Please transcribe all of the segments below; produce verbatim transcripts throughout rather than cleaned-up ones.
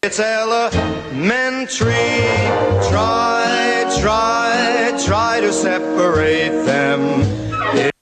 It's elementary. Try, try, try to separate them. It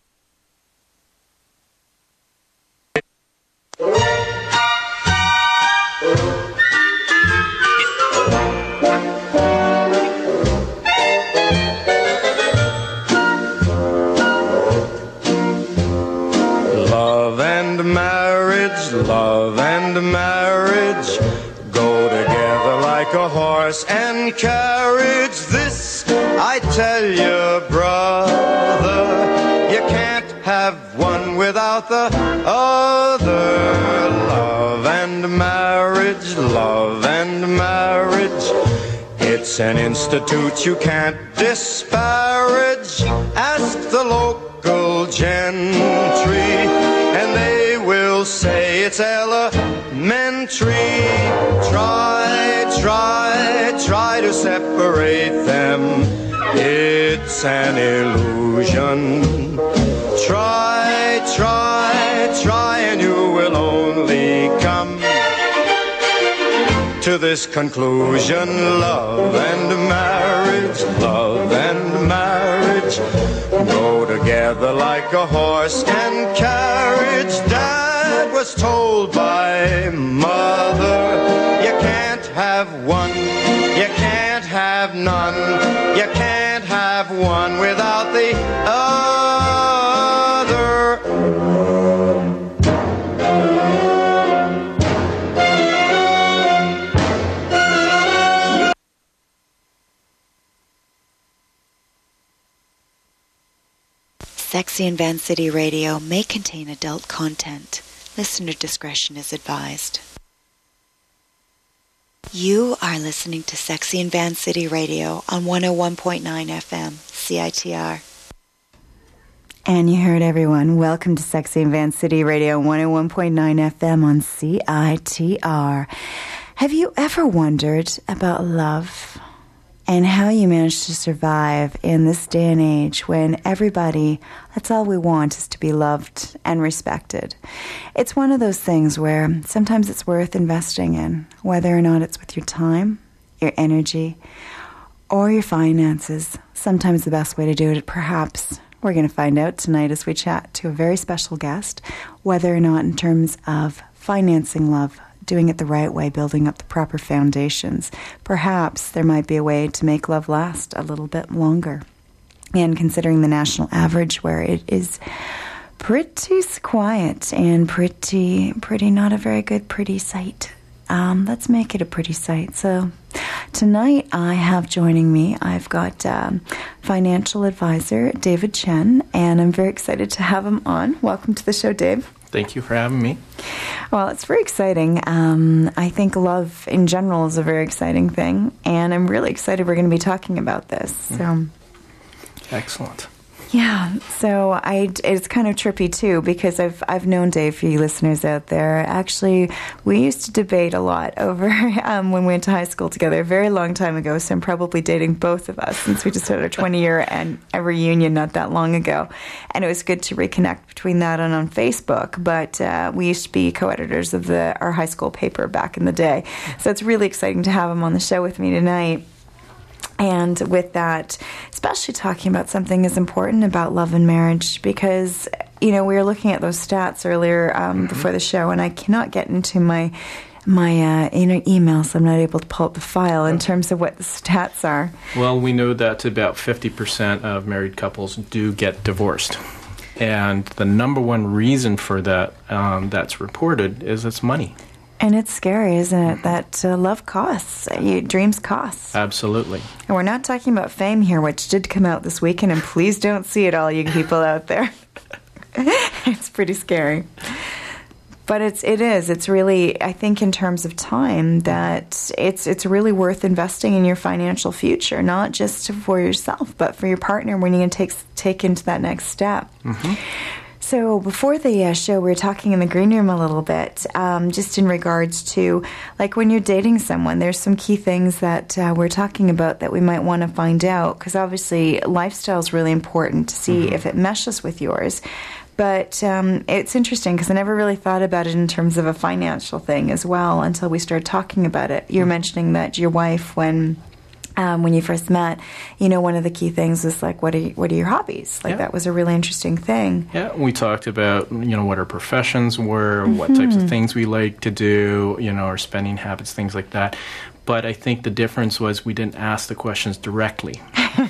Love and marriage, love and marriage go together like a horse and carriage. This I tell you, brother, you can't have one without the other. Love and marriage, love and marriage, it's an institute you can't disparage. Ask the local gentry, and they will say it's elementary. Try, try, try to separate them. It's an illusion. Try, try, try, and you will only come to this conclusion. Love and marriage, love and marriage go together like a horse and carriage. Dad was told by mother, you can't have one, you can't have none, you can't have one without the other. Sexy and Van City Radio may contain adult content. Listener discretion is advised. You are listening to Sexy and Van City Radio on one oh one point nine F M, C I T R. And you heard everyone. Welcome to Sexy and Van City Radio, one oh one point nine F M on C I T R. Have you ever wondered about love and how you manage to survive in this day and age when everybody, that's all we want, is to be loved and respected? It's one of those things where sometimes it's worth investing in, whether or not it's with your time, your energy, or your finances. Sometimes the best way to do it, perhaps, we're going to find out tonight as we chat to a very special guest, whether or not in terms of financing love, doing it the right way, building up the proper foundations. Perhaps there might be a way to make love last a little bit longer. And considering the national average, where it is pretty quiet and pretty, pretty not a very good pretty sight, um, let's make it a pretty sight. So tonight I have joining me, I've got um, financial advisor David Chen, and I'm very excited to have him on. Welcome to the show, Dave. Thank you for having me. Well, it's very exciting. Um, I think love in general is a very exciting thing, and I'm really excited we're going to be talking about this. So, excellent. Yeah, so I, it's kind of trippy, too, because I've I've known Dave, for you listeners out there. Actually, we used to debate a lot over um, when we went to high school together a very long time ago, so I'm probably dating both of us since we just had our twenty-year and a reunion not that long ago. And it was good to reconnect between that and on Facebook, but uh, we used to be co-editors of the our high school paper back in the day. So it's really exciting to have him on the show with me tonight. And with that, especially talking about something as important about love and marriage, because, you know, we were looking at those stats earlier um, mm-hmm. before the show, and I cannot get into my my uh, inner email, so I'm not able to pull up the file in terms of what the stats are. Well, we know that about fifty percent of married couples do get divorced. And the number one reason for that um, that's reported is it's money. And it's scary, isn't it, that uh, love costs, uh, dreams cost. Absolutely. And we're not talking about Fame here, which did come out this weekend, and please don't see it, all you people out there. It's pretty scary. But it's it is. It's really, I think, in terms of time, that it's it's really worth investing in your financial future, not just for yourself, but for your partner when you're going to take, take into that next step. Mm-hmm. So before the uh, show, we were talking in the green room a little bit, um, just in regards to, like, when you're dating someone, there's some key things that uh, we're talking about that we might want to find out, because obviously lifestyle is really important to see mm-hmm. if it meshes with yours. But um, it's interesting because I never really thought about it in terms of a financial thing as well until we started talking about it. You're mm-hmm. mentioning that your wife, when um, when you first met, you know, one of the key things was like, what are you, what are your hobbies? Like, yeah. that was a really interesting thing. Yeah, we talked about, you know, what our professions were, mm-hmm. what types of things we like to do, you know, our spending habits, things like that. But I think the difference was we didn't ask the questions directly.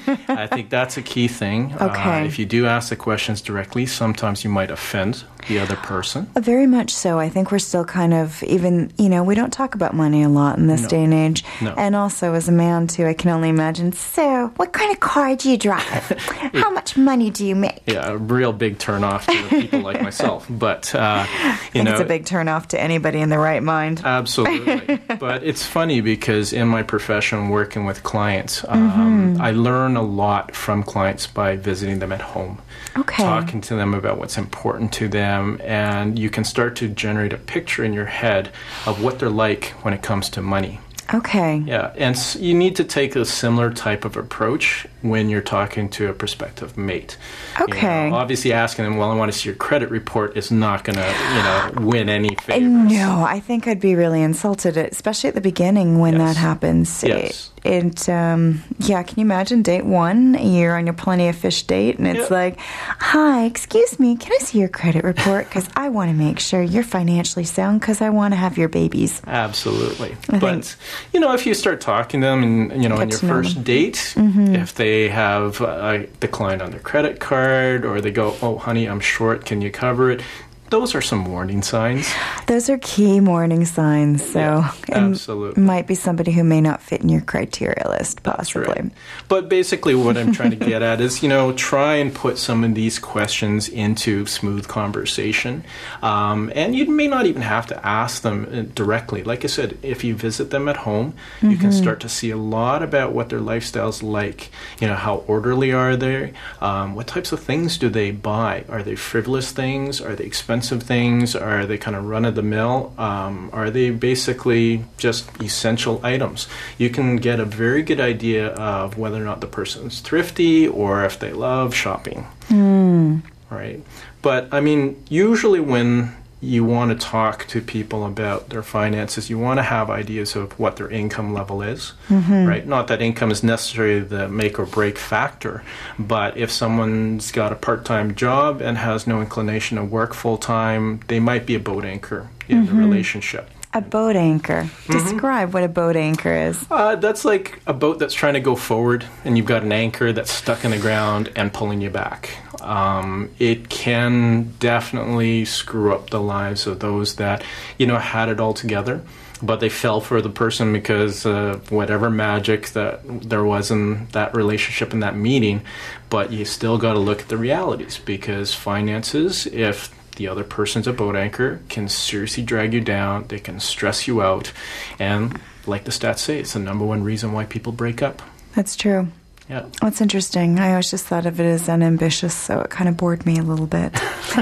I think that's a key thing. Okay. Uh, if you do ask the questions directly, sometimes you might offend the other person. Very much so. I think we're still kind of, even, you know, we don't talk about money a lot in this no. day and age. No. And also, as a man, too, I can only imagine, so, what kind of car do you drive? How much money do you make? Yeah, a real big turnoff to people like myself. But, uh, you I think know, it's a big turnoff to anybody in the right mind. Absolutely. But it's funny because in my profession, working with clients, um, mm-hmm. I learn a lot from clients by visiting them at home. Okay. Talking to them about what's important to them, and you can start to generate a picture in your head of what they're like when it comes to money. Okay. Yeah, and s- you need to take a similar type of approach when you're talking to a prospective mate. Okay. You know, obviously asking them, well, I want to see your credit report is not going to, you know, win any favors. No, I think I'd be really insulted, especially at the beginning when yes. that happens. Yes. It, it um, yeah, can you imagine date one, you're on your Plenty of Fish date, and it's yep. like, hi, excuse me, can I see your credit report? Because I want to make sure you're financially sound because I want to have your babies. Absolutely. I but, think, you know, if you start talking to them and, you know, on your first them. date, mm-hmm. if they have a decline on their credit card or they go, oh, honey, I'm short, can you cover it? Those are some warning signs. Those are key warning signs. So yeah, absolutely. It might be somebody who may not fit in your criteria list, possibly. That's right. But basically what I'm trying to get at is, you know, try and put some of these questions into smooth conversation. Um, and you may not even have to ask them directly. Like I said, if you visit them at home, mm-hmm. you can start to see a lot about what their lifestyle's like. You know, how orderly are they? Um, what types of things do they buy? Are they frivolous things? Are they expensive things? Are they kind of run-of-the-mill? Um, are they basically just essential items? You can get a very good idea of whether or not the person's thrifty or if they love shopping. Mm. Right? But, I mean, usually when you want to talk to people about their finances, you want to have ideas of what their income level is, mm-hmm. right? Not that income is necessarily the make or break factor, but if someone's got a part-time job and has no inclination to work full-time, they might be a boat anchor in mm-hmm. the relationship. A boat anchor. Mm-hmm. Describe what a boat anchor is. Uh, that's like a boat that's trying to go forward, and you've got an anchor that's stuck in the ground and pulling you back. Um, it can definitely screw up the lives of those that, you know, had it all together, but they fell for the person because of whatever magic that there was in that relationship, in that meeting. But you still got to look at the realities, because finances, if the other person's a boat anchor, can seriously drag you down. They can stress you out. And like the stats say, it's the number one reason why people break up. That's true. Yeah. That's interesting. I always just thought of it as unambitious, so it kind of bored me a little bit.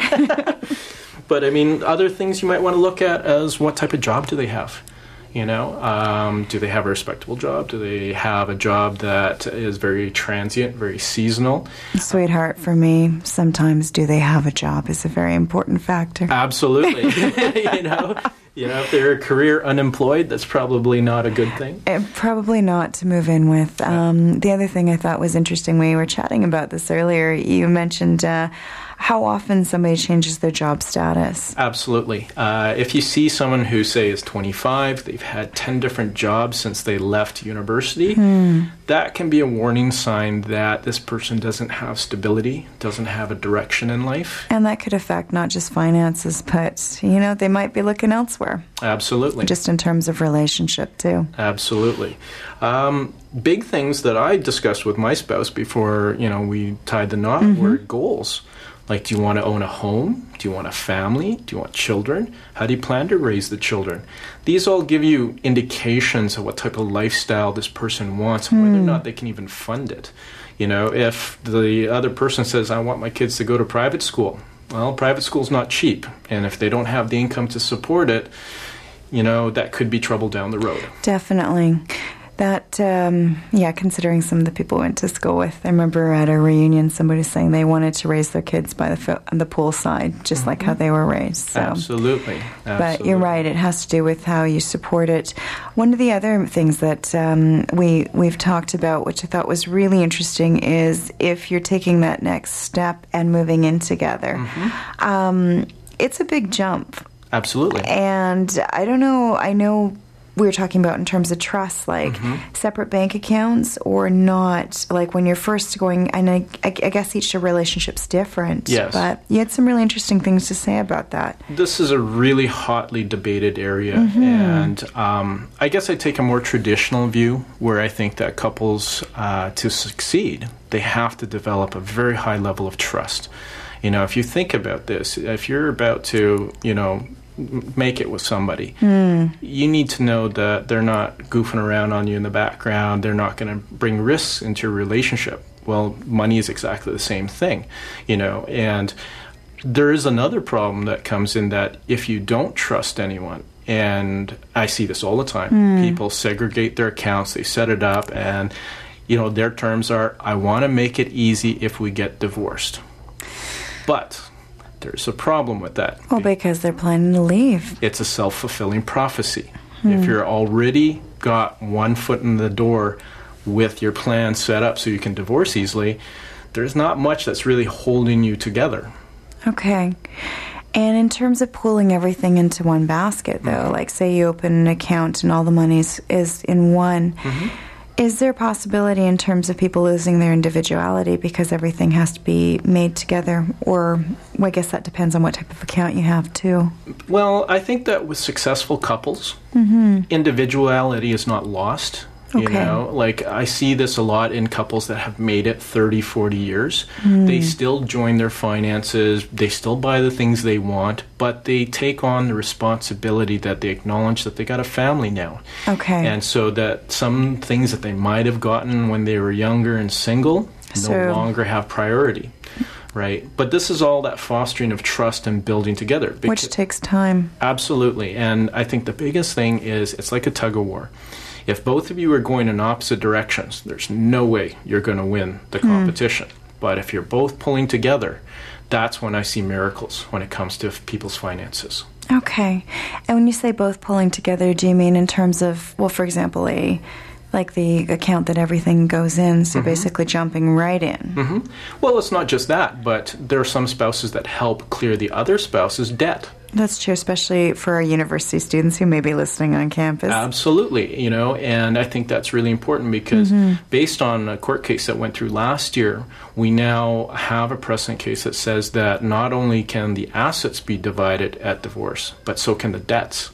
But, I mean, other things you might want to look at as what type of job do they have? You know, um, do they have a respectable job? Do they have a job that is very transient, very seasonal? Sweetheart, for me, sometimes do they have a job is a very important factor. Absolutely. you know, you know, if they're career unemployed, that's probably not a good thing. Uh, probably not to move in with. Um, the other thing I thought was interesting, we were chatting about this earlier, you mentioned uh, how often somebody changes their job status. Absolutely. Uh, if you see someone who, say, is twenty-five, they've had ten different jobs since they left university, hmm. that can be a warning sign that this person doesn't have stability, doesn't have a direction in life. And that could affect not just finances, but, you know, they might be looking elsewhere. Absolutely. Just in terms of relationship, too. Absolutely. Um, big things that I discussed with my spouse before, you know, we tied the knot mm-hmm. were goals. Like, do you want to own a home? Do you want a family? Do you want children? How do you plan to raise the children? These all give you indications of what type of lifestyle this person wants, mm. whether or not they can even fund it. You know, if the other person says, I want my kids to go to private school, well, private school's not cheap. And if they don't have the income to support it, you know, that could be trouble down the road. Definitely. That, um, yeah, considering some of the people I went to school with, I remember at a reunion somebody saying they wanted to raise their kids by the fo- the pool side, just mm-hmm. like how they were raised. So. Absolutely. Absolutely. But you're right, it has to do with how you support it. One of the other things that um, we, we've talked about, which I thought was really interesting, is if you're taking that next step and moving in together. Mm-hmm. Um, it's a big jump. Absolutely. And I don't know, I know we were talking about in terms of trust, like mm-hmm. separate bank accounts or not, like when you're first going, and I, I guess each relationship's different. Yes. But you had some really interesting things to say about that. This is a really hotly debated area, mm-hmm. and um, I guess I take a more traditional view where I think that couples, uh, to succeed, they have to develop a very high level of trust. You know, if you think about this, if you're about to, you know, make it with somebody, mm. you need to know that they're not goofing around on you in the background. They're not going to bring risks into your relationship. Well, money is exactly the same thing, you know, and there is another problem that comes in that if you don't trust anyone, and I see this all the time, mm. people segregate their accounts, they set it up, and, you know, their terms are, I want to make it easy if we get divorced. But there's a problem with that. Well, because they're planning to leave. It's a self-fulfilling prophecy. Hmm. If you're already got one foot in the door with your plan set up so you can divorce easily, there's not much that's really holding you together. Okay. And in terms of pooling everything into one basket, though, mm-hmm. like say you open an account and all the money is in one, mm-hmm. is there a possibility in terms of people losing their individuality because everything has to be made together? Or well, I guess that depends on what type of account you have, too. Well, I think that with successful couples, mm-hmm. individuality is not lost. You okay. know, like I see this a lot in couples that have made it thirty, forty years. Mm. They still join their finances, they still buy the things they want, but they take on the responsibility that they acknowledge that they got a family now. Okay. And so that some things that they might have gotten when they were younger and single so. no longer have priority. Right? But this is all that fostering of trust and building together. Which takes time. Absolutely. And I think the biggest thing is it's like a tug of war. If both of you are going in opposite directions, there's no way you're going to win the competition. Mm. But if you're both pulling together, that's when I see miracles when it comes to people's finances. Okay. And when you say both pulling together, do you mean in terms of, well, for example, a like the account that everything goes in, so mm-hmm. basically jumping right in? Mm-hmm. Well, it's not just that, but there are some spouses that help clear the other spouse's debt. That's true, especially for our university students who may be listening on campus. Absolutely, you know, and I think that's really important because mm-hmm. based on a court case that went through last year, we now have a precedent case that says that not only can the assets be divided at divorce, but so can the debts.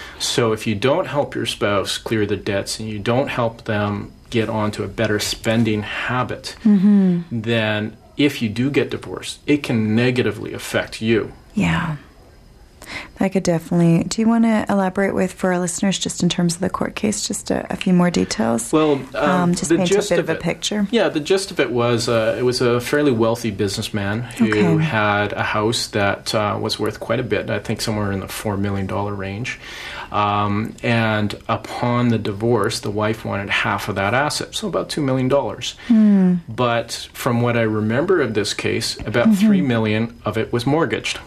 So if you don't help your spouse clear the debts and you don't help them get onto a better spending habit, mm-hmm. then if you do get divorced, it can negatively affect you. Yeah. That could definitely... Do you want to elaborate with, for our listeners, just in terms of the court case, just a, a few more details? Well, um, um, just paint a bit of, of a picture. Yeah, the gist of it was uh, it was a fairly wealthy businessman who okay. had a house that uh, was worth quite a bit, I think somewhere in the four million dollars range. Um, and upon the divorce, the wife wanted half of that asset, so about two million dollars. Mm. But from what I remember of this case, about mm-hmm. three million dollars of it was mortgaged.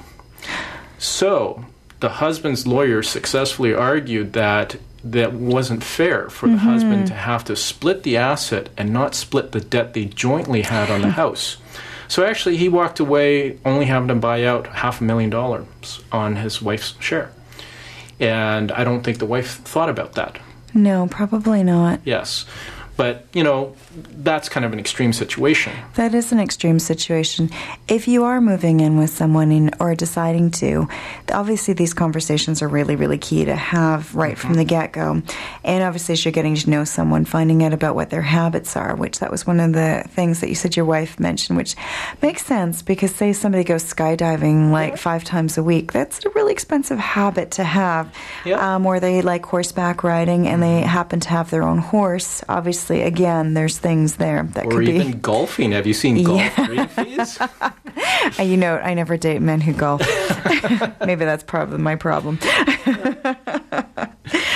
So the husband's lawyer successfully argued that that wasn't fair for the mm-hmm. husband to have to split the asset and not split the debt they jointly had on the house. So actually he walked away only having to buy out half a million dollars on his wife's share. And I don't think the wife thought about that. No, probably not. Yes. But, you know, that's kind of an extreme situation. That is an extreme situation. If you are moving in with someone in, or deciding to, obviously these conversations are really, really key to have right mm-hmm. from the get-go. And obviously as you're getting to know someone, finding out about what their habits are, which that was one of the things that you said your wife mentioned, which makes sense because say somebody goes skydiving like yeah. five times a week, that's a really expensive habit to have. Yeah. Um, or they like horseback riding and they happen to have their own horse, obviously. Again, there's things there that or could be... Or even golfing. Have you seen golf yeah. fees? You know, I never date men who golf. Maybe that's probably my problem.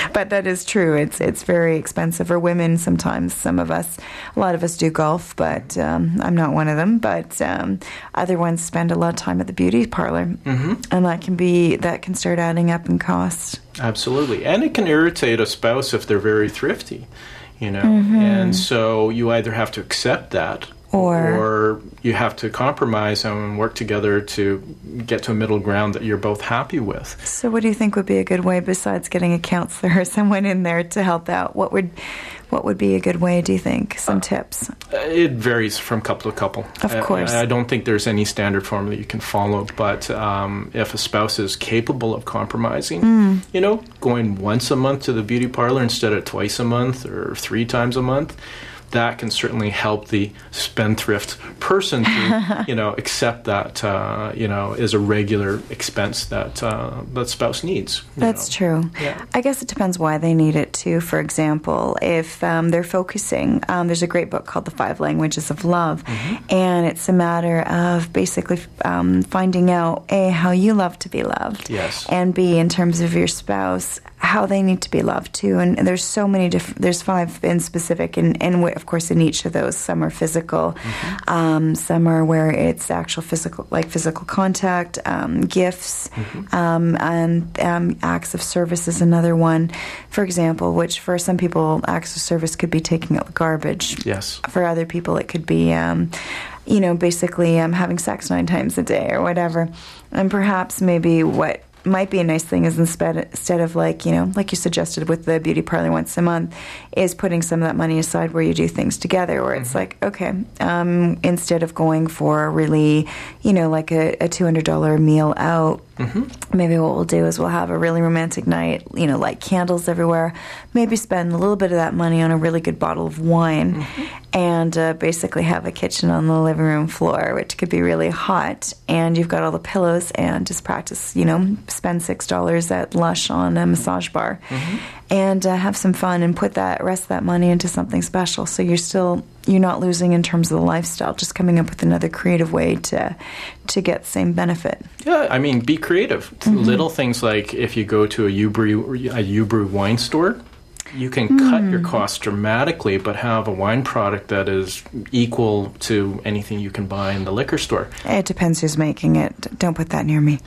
But that is true. It's it's very expensive for women sometimes. Some of us, a lot of us do golf, but um, I'm not one of them. But um, other ones spend a lot of time at the beauty parlor, mm-hmm. and that can be that can start adding up in cost. Absolutely, and it can irritate a spouse if they're very thrifty, you know. Mm-hmm. And so you either have to accept that. Or, or you have to compromise and work together to get to a middle ground that you're both happy with. So what do you think would be a good way, besides getting a counselor or someone in there to help out? What would what would be a good way, do you think? Some uh, tips? It varies from couple to couple. Of course. I, I don't think there's any standard formula you can follow, but um, if a spouse is capable of compromising, mm. you know, going once a month to the beauty parlor instead of twice a month or three times a month, that can certainly help the spendthrift person to, you know, accept that, uh, you know, is a regular expense that uh, that spouse needs. That's know. true. Yeah. I guess it depends why they need it too. For example, if um, they're focusing, um, there's a great book called The Five Languages of Love, mm-hmm. and it's a matter of basically um, finding out, A, how you love to be loved, yes, and B, in terms of your spouse, how they need to be loved too. And, and there's so many different, there's five in specific, and, and of course in each of those, some are physical, mm-hmm. um, some are where it's actual physical, like physical contact, um, gifts, mm-hmm. um, and um, acts of service is another one, for example, which for some people, acts of service could be taking out the garbage. Yes. For other people, it could be, um, you know, basically um, having sex nine times a day or whatever. And perhaps maybe what might be a nice thing is instead, instead of like, you know, like you suggested with the beauty parlor once a month, is putting some of that money aside where you do things together, where it's mm-hmm. like, okay, um, instead of going for a really, you know, like a, a two hundred dollars meal out, mm-hmm. maybe what we'll do is we'll have a really romantic night, you know, light candles everywhere, maybe spend a little bit of that money on a really good bottle of wine, mm-hmm. and uh, basically have a kitchen on the living room floor, which could be really hot, and you've got all the pillows, and just practice, you know, spend six dollars at Lush on a massage bar, mm-hmm. and uh, have some fun, and put that rest of that money into something special. So you're still, you're not losing in terms of the lifestyle, just coming up with another creative way to to get the same benefit. Yeah, I mean, be creative. Mm-hmm. Little things like if you go to a Ubrew, a Ubrew wine store, you can mm. cut your costs dramatically, but have a wine product that is equal to anything you can buy in the liquor store. It depends who's making it. Don't put that near me.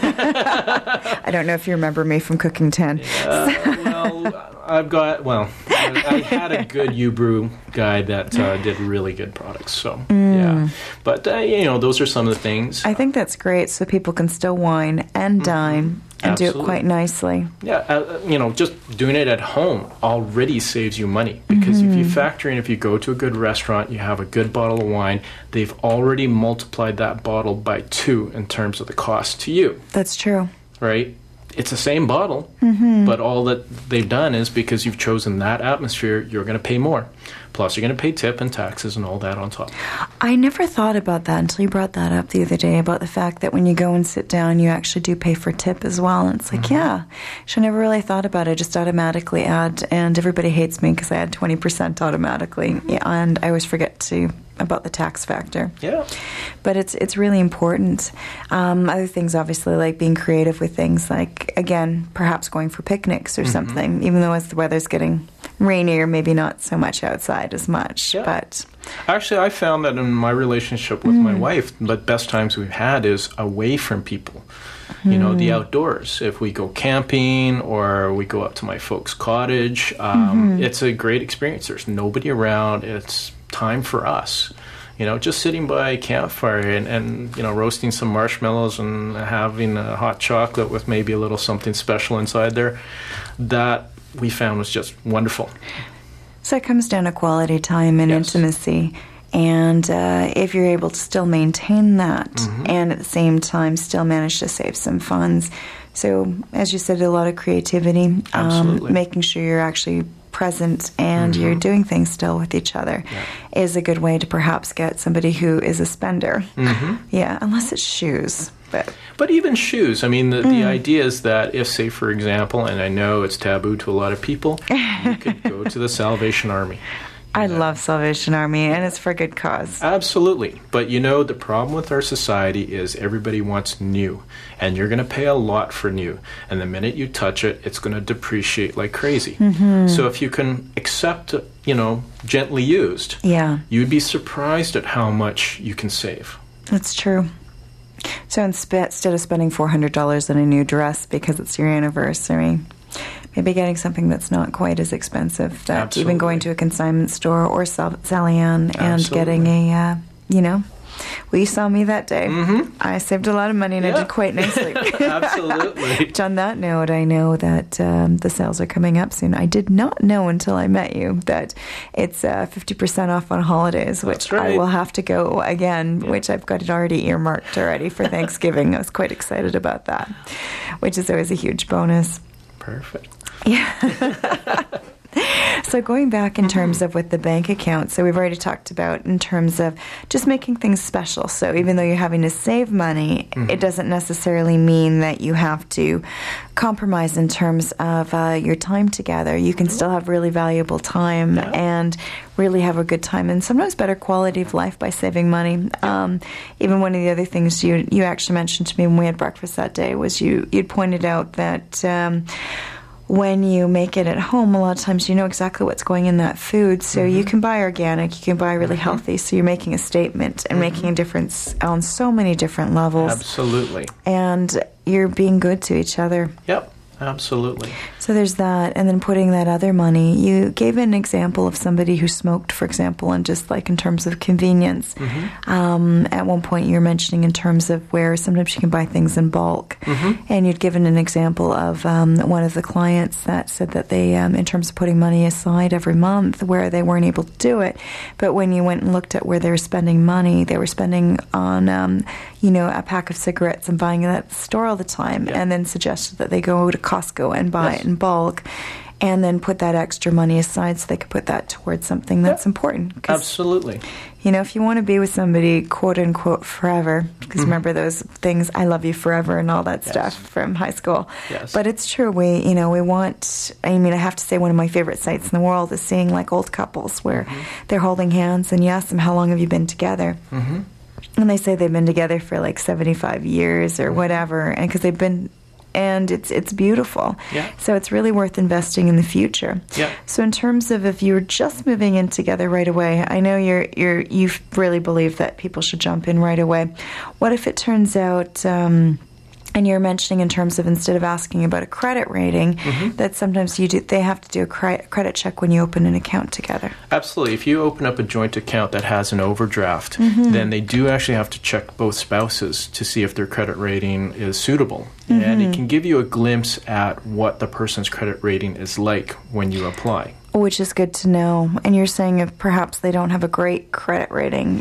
I don't know if you remember me from Cooking ten. Yeah, well, I've got, well, I, I had a good Ubrew guy that uh, did really good products, so, mm. yeah. But, uh, you know, those are some of the things. I think that's great, so people can still wine and dine. Mm-hmm. And Absolutely. Do it quite nicely. Yeah, uh, you know, just doing it at home already saves you money. Because mm-hmm. if you factor in, if you go to a good restaurant, you have a good bottle of wine, they've already multiplied that bottle by two in terms of the cost to you. That's true. Right? It's the same bottle, mm-hmm. but all that they've done is because you've chosen that atmosphere, you're going to pay more. Plus, you're going to pay tip and taxes and all that on top. I never thought about that until you brought that up the other day, about the fact that when you go and sit down, you actually do pay for tip as well. And it's like, mm-hmm. yeah, I never really thought about it. I just automatically add, and everybody hates me because I add twenty percent automatically. Mm-hmm. Yeah, and I always forget to about the tax factor. Yeah. But it's it's really important. Um, other things, obviously, like being creative with things like, again, perhaps going for picnics or mm-hmm. something, even though as the weather's getting rainy or maybe not so much outside as much. Yeah. But actually, I found that in my relationship with mm. my wife, the best times we've had is away from people. Mm. You know, the outdoors. If we go camping or we go up to my folks' cottage, um, mm-hmm. it's a great experience. There's nobody around. It's time for us. You know, just sitting by a campfire and, and, you know, roasting some marshmallows and having a hot chocolate with maybe a little something special inside there, that we found was just wonderful. So it comes down to quality time and yes. intimacy. And uh, if you're able to still maintain that mm-hmm. and at the same time still manage to save some funds. So, as you said, a lot of creativity, um, making sure you're actually present and mm-hmm. you're doing things still with each other yeah. is a good way to perhaps get somebody who is a spender. Mm-hmm. Yeah, unless it's shoes. But, but even shoes, I mean, the, mm. the idea is that if, say, for example, and I know it's taboo to a lot of people, you could go to the Salvation Army. I Yeah. love Salvation Army, and it's for a good cause. Absolutely. But you know, the problem with our society is everybody wants new, and you're going to pay a lot for new. And the minute you touch it, it's going to depreciate like crazy. Mm-hmm. So if you can accept, you know, gently used, Yeah, you'd be surprised at how much you can save. that's true. So inspe- instead of spending four hundred dollars on a new dress because it's your anniversary, maybe getting something that's not quite as expensive, that Absolutely. even going to a consignment store or Sal- Sally Ann and Absolutely. getting a, uh, you know, well, you saw me that day. Mm-hmm. I saved a lot of money and I Yeah. did quite nicely. Absolutely. Which on that note, I know that um, the sales are coming up soon. I did not know until I met you that it's uh, fifty percent off on holidays, which That's right. I will have to go again, Yeah. which I've got it already earmarked already for Thanksgiving. I was quite excited about that, which is always a huge bonus. Perfect. Yeah. So going back in terms of with the bank account, so we've already talked about in terms of just making things special. So even though you're having to save money, Mm-hmm. it doesn't necessarily mean that you have to compromise in terms of uh, your time together. You can still have really valuable time Yeah. and really have a good time, and sometimes better quality of life by saving money. Um, even one of the other things you you actually mentioned to me when we had breakfast that day was you you'd pointed out that. Um, when you make it at home, a lot of times you know exactly what's going in that food. So Mm-hmm. you can buy organic, you can buy really healthy. So you're making a statement and Mm-hmm. making a difference on so many different levels. Absolutely. And you're being good to each other. Yep. Absolutely. So there's that. And then putting that other money. You gave an example of somebody who smoked, for example, and just like in terms of convenience. Mm-hmm. Um, at one point you were mentioning in terms of where sometimes you can buy things in bulk. Mm-hmm. And you'd given an example of um, one of the clients that said that they, um, in terms of putting money aside every month, where they weren't able to do it. But when you went and looked at where they were spending money, they were spending on, um, you know, a pack of cigarettes and buying it at the store all the time, Yeah. and then suggested that they go to Costco and buy Yes. it in bulk, and then put that extra money aside so they could put that towards something that's Yeah. important. 'Cause, Absolutely. you know, if you want to be with somebody, quote unquote, forever, because remember those things, I love you forever and all that Yes. stuff from high school. Yes. But it's true. We, you know, we want, I mean, I have to say one of my favorite sights in the world is seeing like old couples where they're holding hands and you ask them, how long have you been together? Mm-hmm. And they say they've been together for like seventy-five years or whatever, and because they've been, and it's it's beautiful. Yeah. So it's really worth investing in the future. Yeah. So in terms of if you're just moving in together right away, I know you're you're you really believe that people should jump in right away. What if it turns out? Um, And you're mentioning in terms of instead of asking about a credit rating, Mm-hmm. that sometimes you do, they have to do a cre- credit check when you open an account together. Absolutely. If you open up a joint account that has an overdraft, Mm-hmm. then they do actually have to check both spouses to see if their credit rating is suitable. And it can give you a glimpse at what the person's credit rating is like when you apply. Which is good to know. And you're saying if perhaps they don't have a great credit rating,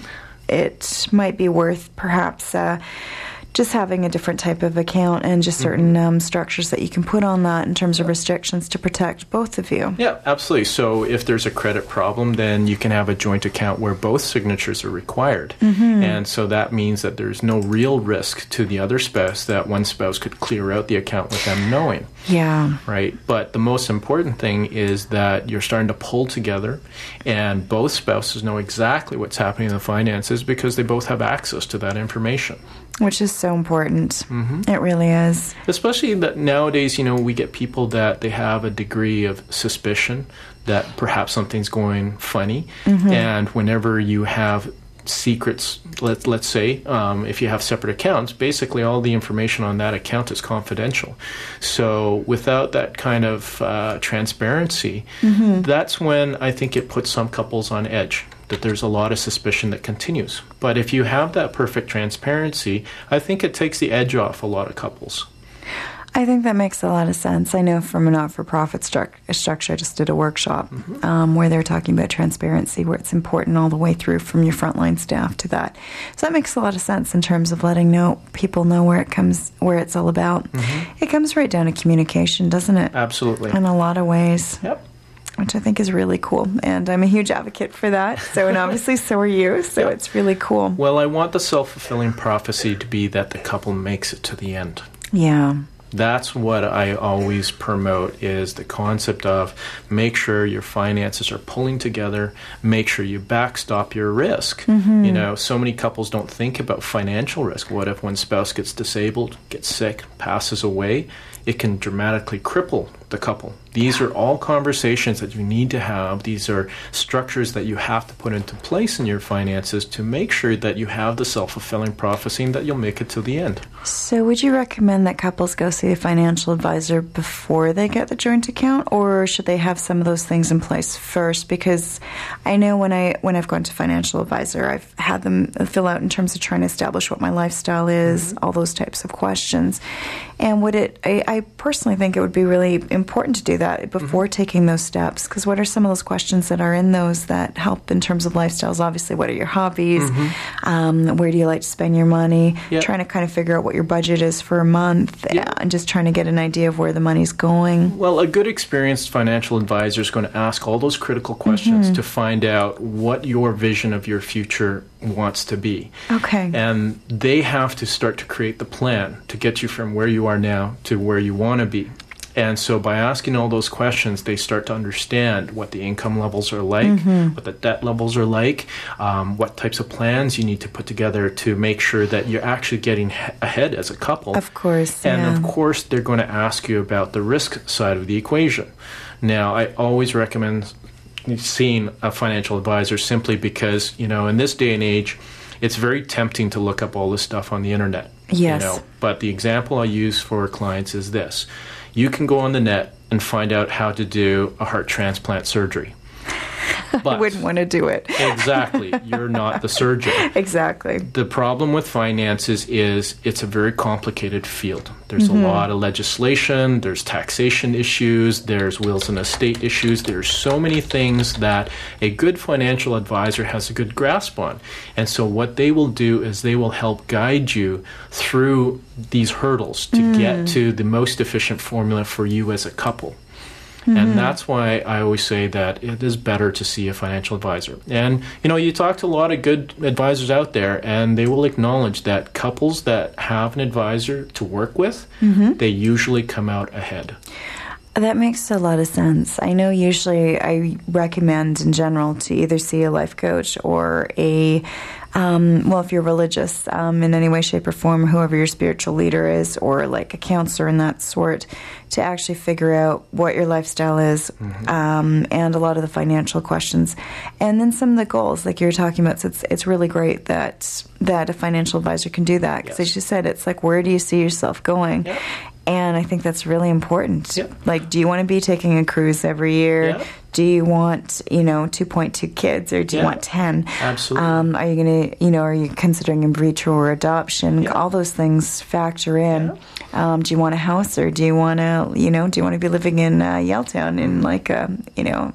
it might be worth perhaps uh, just having a different type of account and just certain um, structures that you can put on that in terms of restrictions to protect both of you. Yeah, absolutely. So if there's a credit problem, then you can have a joint account where both signatures are required. And so that means that there's no real risk to the other spouse that one spouse could clear out the account with them knowing. Yeah. Right. But the most important thing is that you're starting to pull together and both spouses know exactly what's happening in the finances because they both have access to that information. Which is so important. It really is. Especially that nowadays, you know, we get people that they have a degree of suspicion that perhaps something's going funny. And whenever you have secrets, let, let's say, um, if you have separate accounts, basically all the information on that account is confidential. So without that kind of uh, transparency, that's when I think it puts some couples on edge, that there's a lot of suspicion that continues. But if you have that perfect transparency, I think it takes the edge off a lot of couples. I think that makes a lot of sense. I know from a not-for-profit stru- structure, I just did a workshop um, where they're talking about transparency, where it's important all the way through from your frontline staff to that. So that makes a lot of sense in terms of letting know people know where it comes, where it's all about. It comes right down to communication, doesn't it? Absolutely. In a lot of ways. Yep. Which I think is really cool. And I'm a huge advocate for that. So, and obviously so are you. So Yep. it's really cool. Well, I want the self-fulfilling prophecy to be that the couple makes it to the end. Yeah. That's what I always promote, is the concept of make sure your finances are pulling together, make sure you backstop your risk. Mm-hmm. You know, so many couples don't think about financial risk. What if one spouse gets disabled, gets sick, passes away? It can dramatically cripple the couple. These are all conversations that you need to have. These are structures that you have to put into place in your finances to make sure that you have the self-fulfilling prophecy and that you'll make it to the end. So would you recommend that couples go see a financial advisor before they get the joint account, or should they have some of those things in place first? Because I know when, I, when I've gone to financial advisor, I've had them fill out in terms of trying to establish what my lifestyle is, mm-hmm. all those types of questions. And would it, I, I personally think it would be really important to do that before mm-hmm. taking those steps, because what are some of those questions that are in those that help in terms of lifestyles? Obviously, what are your hobbies? Mm-hmm. Um, where do you like to spend your money? Yep. Trying to kind of figure out what your budget is for a month, yep. and just trying to get an idea of where the money's going. Well, a good experienced financial advisor is going to ask all those critical questions mm-hmm. to find out what your vision of your future wants to be. Okay. And they have to start to create the plan to get you from where you are now to where you want to be. And so by asking all those questions, they start to understand what the income levels are like, mm-hmm. what the debt levels are like, um, what types of plans you need to put together to make sure that you're actually getting he- ahead as a couple. Of course. And yeah. of course, they're going to ask you about the risk side of the equation. Now, I always recommend seeing a financial advisor simply because, you know, in this day and age, it's very tempting to look up all this stuff on the internet. Yes. You know? But the example I use for clients is this. You can go on the net and find out how to do a heart transplant surgery. But I wouldn't want to do it. Exactly. You're not the surgeon. Exactly. The problem with finances is it's a very complicated field. There's mm-hmm. a lot of legislation, there's taxation issues, there's wills and estate issues. There's so many things that a good financial advisor has a good grasp on. And so what they will do is they will help guide you through these hurdles to mm. get to the most efficient formula for you as a couple. Mm-hmm. And that's why I always say that it is better to see a financial advisor. And, you know, you talk to a lot of good advisors out there, and they will acknowledge that couples that have an advisor to work with, mm-hmm. they usually come out ahead. That makes a lot of sense. I know usually I recommend in general to either see a life coach or a, um, well, if you're religious um, in any way, shape, or form, whoever your spiritual leader is, or like a counselor in that sort, to actually figure out what your lifestyle is, mm-hmm. um, and a lot of the financial questions. And then some of the goals, like you were talking about. So it's, it's really great that, that a financial advisor can do that. Because yes. as you said, it's like, where do you see yourself going? Yep. And I think that's really important. Yep. Like, do you want to be taking a cruise every year? Yep. Do you want, you know, two point two kids, or do you yep. want ten? Absolutely. Um, are you going to, you know, are you considering in vitro or adoption? Yep. All those things factor in. Yep. Um, do you want a house, or do you want to, you know, do you want to be living in uh, Yaletown in like a, you know,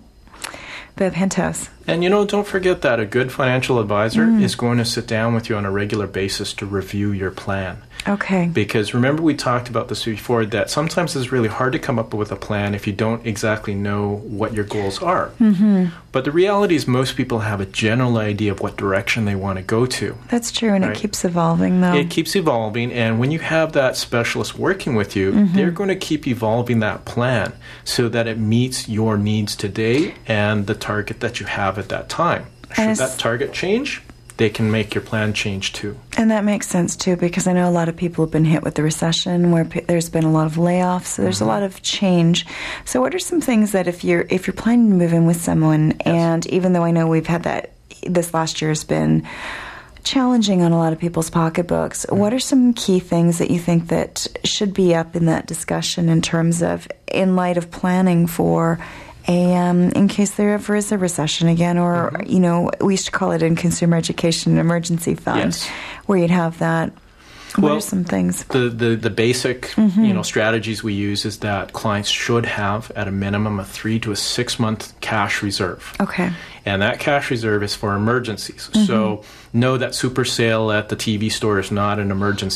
the penthouse? And, you know, don't forget that a good financial advisor mm. is going to sit down with you on a regular basis to review your plan. Okay. Because remember we talked about this before, that sometimes it's really hard to come up with a plan if you don't exactly know what your goals are. Mm-hmm. But the reality is most people have a general idea of what direction they want to go to. That's true, and right? it keeps evolving, though. It keeps evolving, and when you have that specialist working with you, mm-hmm. they're going to keep evolving that plan so that it meets your needs today and the target that you have at that time. Should that target change, they can make your plan change too. And that makes sense too, because I know a lot of people have been hit with the recession, where p- there's been a lot of layoffs, so there's mm-hmm. a lot of change. So what are some things that if you're if you're planning to move in with someone, yes. and even though I know we've had that, this last year has been challenging on a lot of people's pocketbooks, mm-hmm. what are some key things that you think that should be up in that discussion in terms of, in light of planning for A, um, in case there ever is a recession again, or, mm-hmm. you know, we used to call it in consumer education an emergency fund, yes. where you'd have that. What well, are some things? The, the, the basic mm-hmm. you know, strategies we use is that clients should have at a minimum a three to a six month cash reserve. Okay. And that cash reserve is for emergencies. Mm-hmm. So know that super sale at the T V store is not an emergency.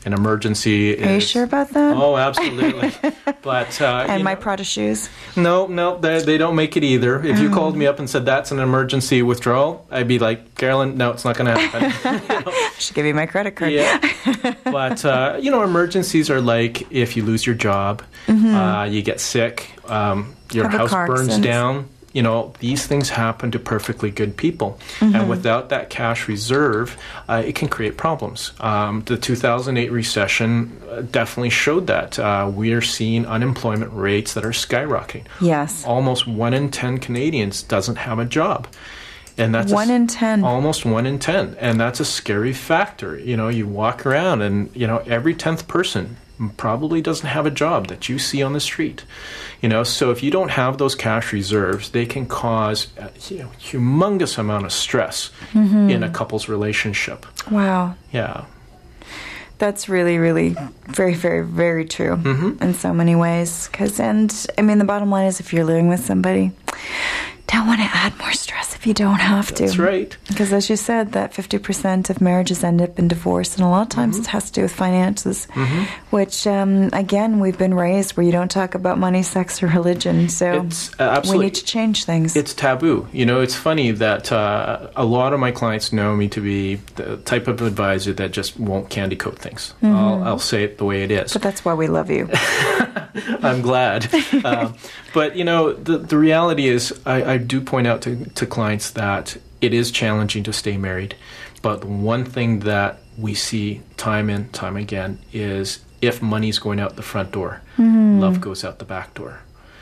An emergency is... Are you sure about that? Oh, absolutely. But uh, And my know, Prada shoes? No, no, they, they don't make it either. If you oh. called me up and said that's an emergency withdrawal, I'd be like, Carolyn, no, it's not going to happen. You know? I should give you my credit card. Yeah. But, uh, you know, emergencies are like if you lose your job, mm-hmm. uh, you get sick, um, your Have house burns down. You know, these things happen to perfectly good people. Mm-hmm. And without that cash reserve, uh, it can create problems. Um, the two thousand eight recession definitely showed that. Uh, we are seeing unemployment rates that are skyrocketing. Yes. Almost one in ten Canadians doesn't have a job. And that's one a, in ten. Almost one in ten. And that's a scary factor. You know, you walk around and, you know, every tenth person probably doesn't have a job that you see on the street. You know, so if you don't have those cash reserves, they can cause a you know, humongous amount of stress mm-hmm. in a couple's relationship. Wow. Yeah. That's really, really very, very, very true mm-hmm. in so many ways. Cause, and, I mean, the bottom line is if you're living with somebody, don't want to add more stress if you don't have to. That's right. Because as you said, that fifty percent of marriages end up in divorce, and a lot of times mm-hmm. it has to do with finances, mm-hmm. which, um, again, we've been raised where you don't talk about money, sex, or religion, so it's, uh, absolutely. we need to change things. It's taboo. You know, it's funny that uh, a lot of my clients know me to be the type of advisor that just won't candy coat things. Mm-hmm. I'll, I'll say it the way it is. But that's why we love you. I'm glad. um, but, you know, the, the reality is I, I do point out to, to clients that it is challenging to stay married. But one thing that we see time and time again is if money's going out the front door, mm-hmm. love goes out the back door.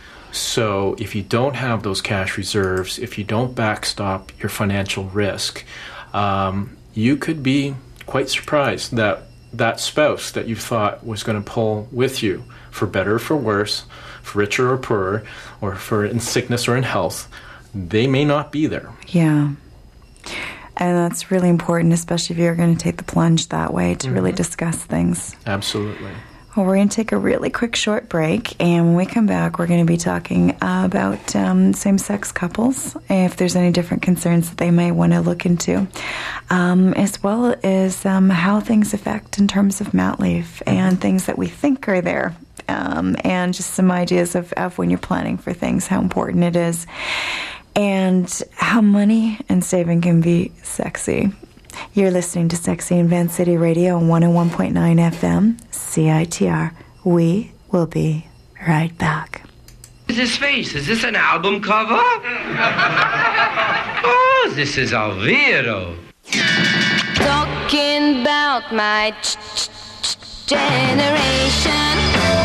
So if you don't have those cash reserves, if you don't backstop your financial risk, um, you could be quite surprised that that spouse that you thought was going to pull with you for better or for worse, for richer or poorer, or for in sickness or in health, they may not be there. Yeah. And that's really important, especially if you're going to take the plunge that way, to mm-hmm. really discuss things. Absolutely. Well, we're going to take a really quick short break, and when we come back, we're going to be talking uh, about um, same-sex couples, if there's any different concerns that they may want to look into, um, as well as um, how things affect in terms of mat leave and things that we think are there, um, and just some ideas of, of when you're planning for things, how important it is, and how money and saving can be sexy. You're listening to Sexy in Van City Radio on one oh one point nine F M, C I T R. We will be right back. What is this face? Is this an album cover? Oh, this is Alviro. Talking about my ch- ch- ch- generation.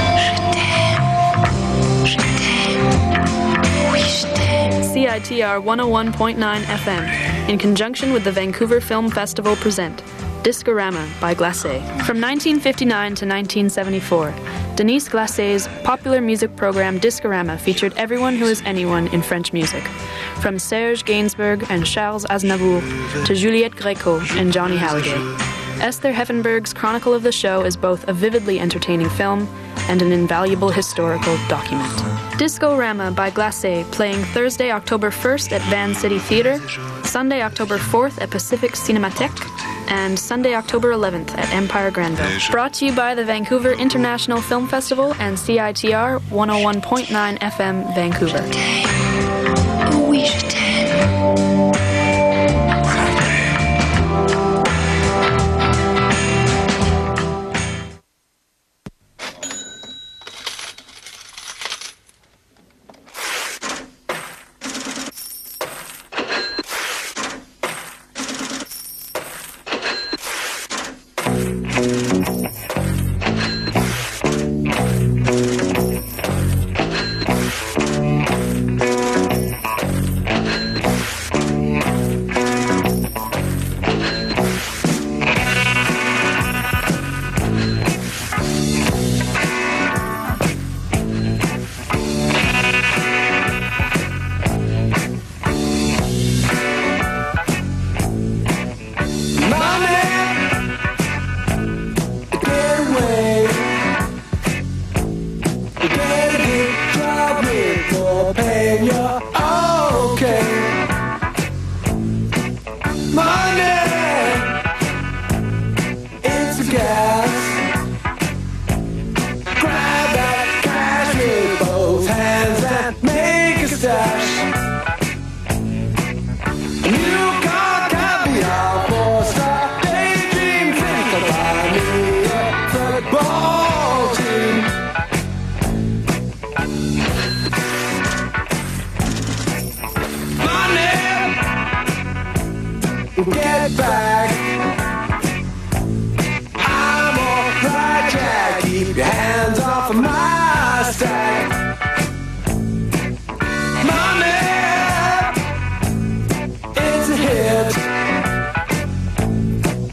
C I T R one oh one point nine F M, in conjunction with the Vancouver Film Festival, present Discorama by Glacé. From nineteen fifty-nine to nineteen seventy-four, Denise Glacé's popular music program Discorama featured everyone who is anyone in French music, from Serge Gainsbourg and Charles Aznavour to Juliette Gréco and Johnny Hallyday. Esther Heffenberg's chronicle of the show is both a vividly entertaining film and an invaluable historical document. Discorama by Glacé, playing Thursday, October first at Van City Theatre, Sunday, October fourth at Pacific Cinematheque, and Sunday, October eleventh at Empire Granville. Brought to you by the Vancouver International Film Festival and C I T R one oh one point nine F M, Vancouver. Thank you.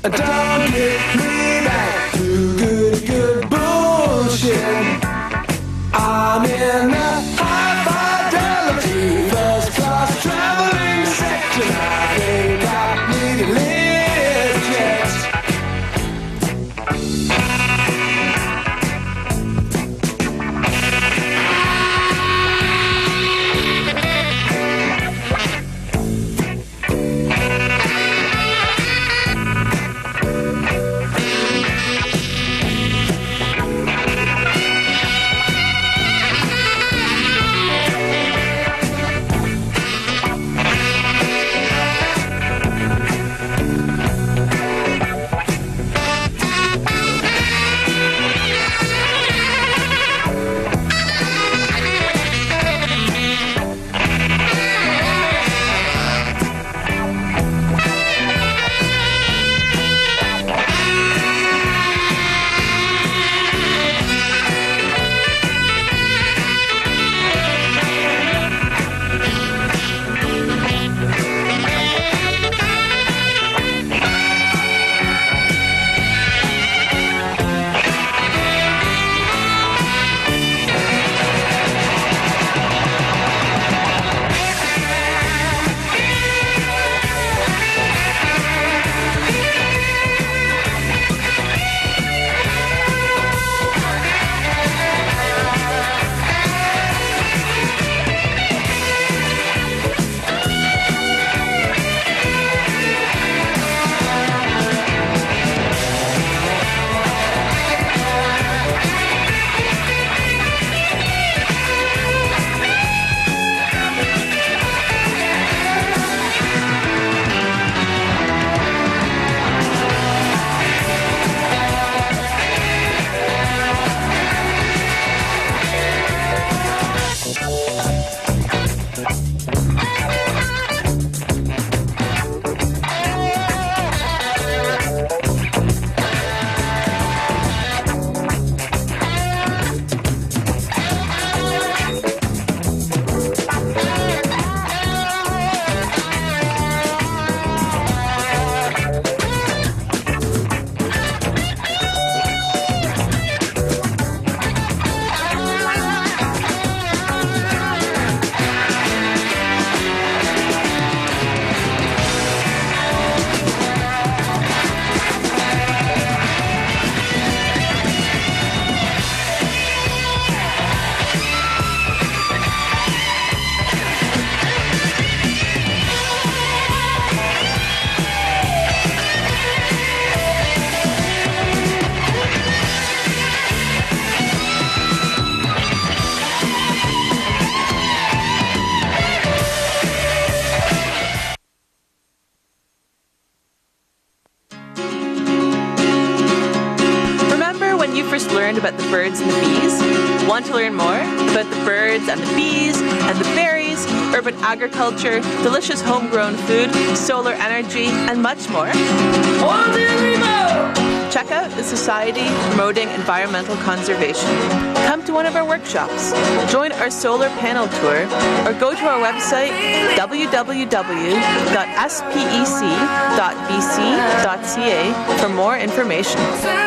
Don't get me back to good, good bullshit. I'm in a high fidelity first class traveling section. I ain't got me to live yet. About the birds and the bees? Want to learn more about the birds and the bees and the berries, urban agriculture, delicious homegrown food, solar energy, and much more? Check out the Society Promoting Environmental Conservation. Come to one of our workshops, join our solar panel tour, or go to our website w w w dot s p e c dot b c dot c a for more information.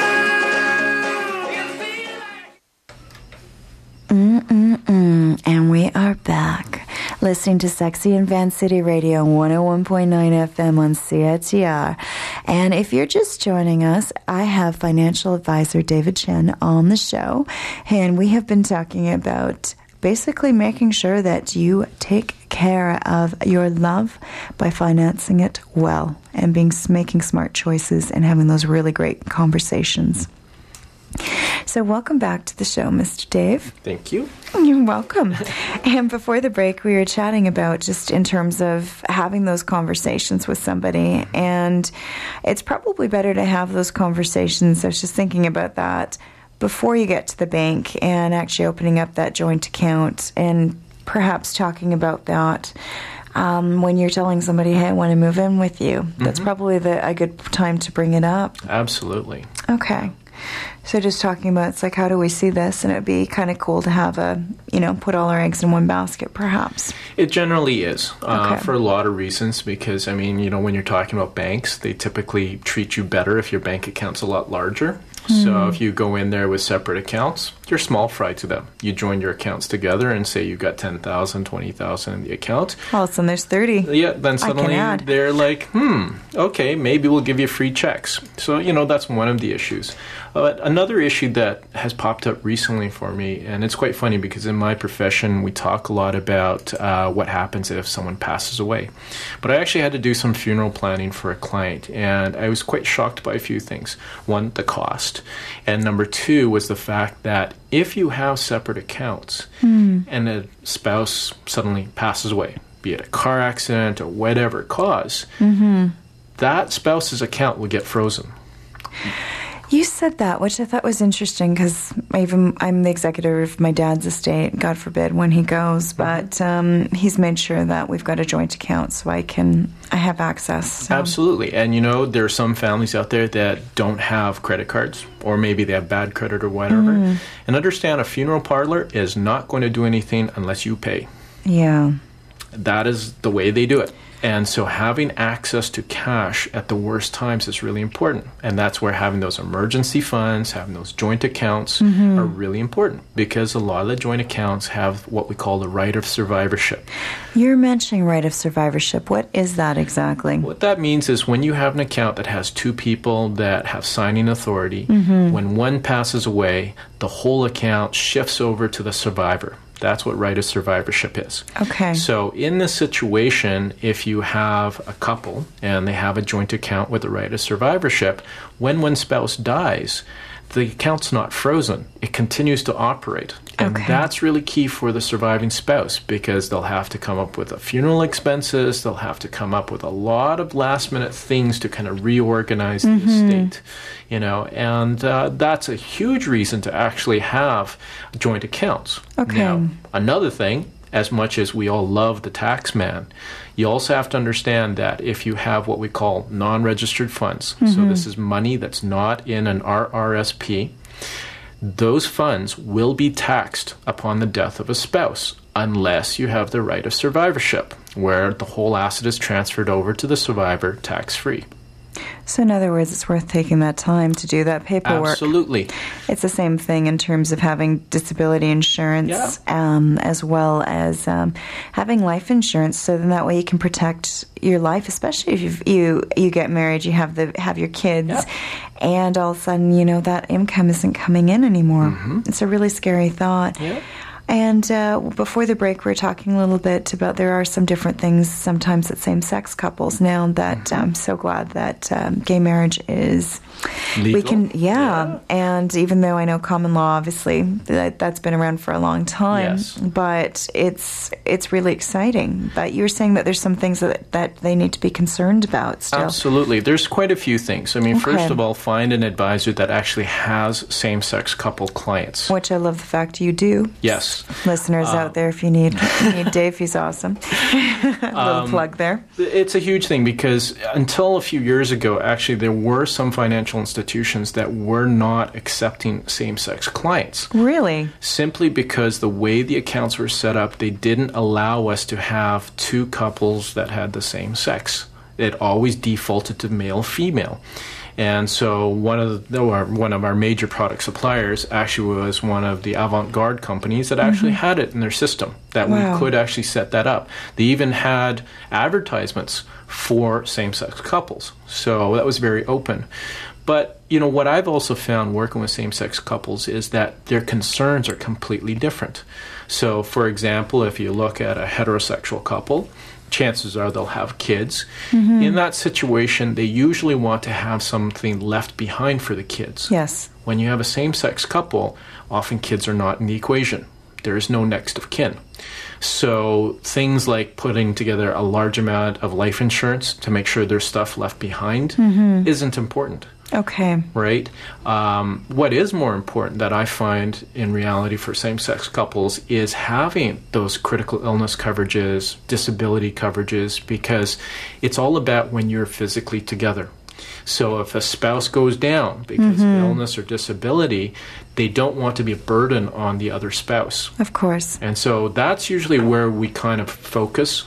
Mm-mm-mm. And we are back, listening to Sexy in Van City Radio, one oh one point nine F M on C I T R. And if you're just joining us, I have financial advisor David Chen on the show, and we have been talking about basically making sure that you take care of your love by financing it well and being making smart choices and having those really great conversations. So welcome back to the show, Mister Dave. Thank you. You're welcome. And before the break, we were chatting about just in terms of having those conversations with somebody. And it's probably better to have those conversations. I was just thinking about that before you get to the bank and actually opening up that joint account and perhaps talking about that. Um, when you're telling somebody, hey, I want to move in with you, that's mm-hmm. probably the, a good time to bring it up. Absolutely. Okay. So just talking about, it's like, how do we see this? And it'd be kind of cool to have a, you know, put all our eggs in one basket, perhaps. It generally is, uh, Okay. for a lot of reasons, because, I mean, you know, when you're talking about banks, they typically treat you better if your bank account's a lot larger. So if you go in there with separate accounts, you're small fry to them. You join your accounts together and say you've got ten thousand, twenty thousand in the account. All of a sudden there's thirty. Yeah, then suddenly add. they're like, hmm, okay, maybe we'll give you free checks. So, you know, that's one of the issues. But another issue that has popped up recently for me, and it's quite funny because in my profession, we talk a lot about uh, what happens if someone passes away. But I actually had to do some funeral planning for a client, and I was quite shocked by a few things. One, the cost. And number two was the fact that if you have separate accounts and a spouse suddenly passes away, be it a car accident or whatever cause, that spouse's account will get frozen. You said that, which I thought was interesting because even I'm the executor of my dad's estate. God forbid when he goes, but um, he's made sure that we've got a joint account so I can I have access. So. Absolutely. And you know, there are some families out there that don't have credit cards, or maybe they have bad credit or whatever. Mm. And understand, a funeral parlor is not going to do anything unless you pay. Yeah. That is the way they do it. And so having access to cash at the worst times is really important. And that's where having those emergency funds, having those joint accounts are really important, because a lot of the joint accounts have what we call the right of survivorship. You're mentioning right of survivorship. What is that exactly? What that means is when you have an account that has two people that have signing authority, when one passes away, the whole account shifts over to the survivor. That's what right of survivorship is. Okay. So in this situation, if you have a couple and they have a joint account with the right of survivorship, when one spouse dies, the account's not frozen. It continues to operate. And Okay. that's really key for the surviving spouse, because they'll have to come up with the funeral expenses, they'll have to come up with a lot of last minute things to kind of reorganize the estate, you know, and uh, that's a huge reason to actually have joint accounts. Okay. Now, another thing, as much as we all love the tax man, you also have to understand that if you have what we call non-registered funds, so this is money that's not in an R R S P, those funds will be taxed upon the death of a spouse unless you have the right of survivorship, where the whole asset is transferred over to the survivor tax-free. So in other words, it's worth taking that time to do that paperwork. Absolutely. It's the same thing in terms of having disability insurance, Yeah. um, as well as um, having life insurance. So then that way you can protect your life, especially if you've, you you get married, you have the have your kids, Yeah. and all of a sudden you know that income isn't coming in anymore. It's a really scary thought. Yeah. And uh, before the break, we were talking a little bit about there are some different things sometimes that same-sex couples now that I'm so glad that um, gay marriage is Legal. we can yeah. Yeah. And even though I know common law, obviously that that's been around for a long time, Yes. but it's it's really exciting. But you were saying that there's some things that that they need to be concerned about still. Absolutely. There's quite a few things. I mean, Okay. first of all, find an advisor that actually has same-sex couple clients. Which I love the fact you do. Yes. Listeners Uh, out there, if you need you need Dave, he's awesome. A little Um, plug there. It's a huge thing, because until a few years ago, actually, there were some financial institutions that were not accepting same-sex clients, Really? simply because the way the accounts were set up, they didn't allow us to have two couples that had the same sex. It always defaulted to male-female. And so one of the, or one of our major product suppliers actually was one of the avant-garde companies that actually had it in their system, that Wow. we could actually set that up. They even had advertisements for same-sex couples. So that was very open. But, you know, what I've also found working with same-sex couples is that their concerns are completely different. So, for example, if you look at a heterosexual couple, chances are they'll have kids. In that situation, they usually want to have something left behind for the kids. Yes. When you have a same-sex couple, often kids are not in the equation. There is no next of kin. So things like putting together a large amount of life insurance to make sure there's stuff left behind isn't important. Okay. Right? Um, what is more important that I find in reality for same-sex couples is having those critical illness coverages, disability coverages, because it's all about when you're physically together. So if a spouse goes down because Mm-hmm. of illness or disability, they don't want to be a burden on the other spouse. Of course. And so that's usually where we kind of focus.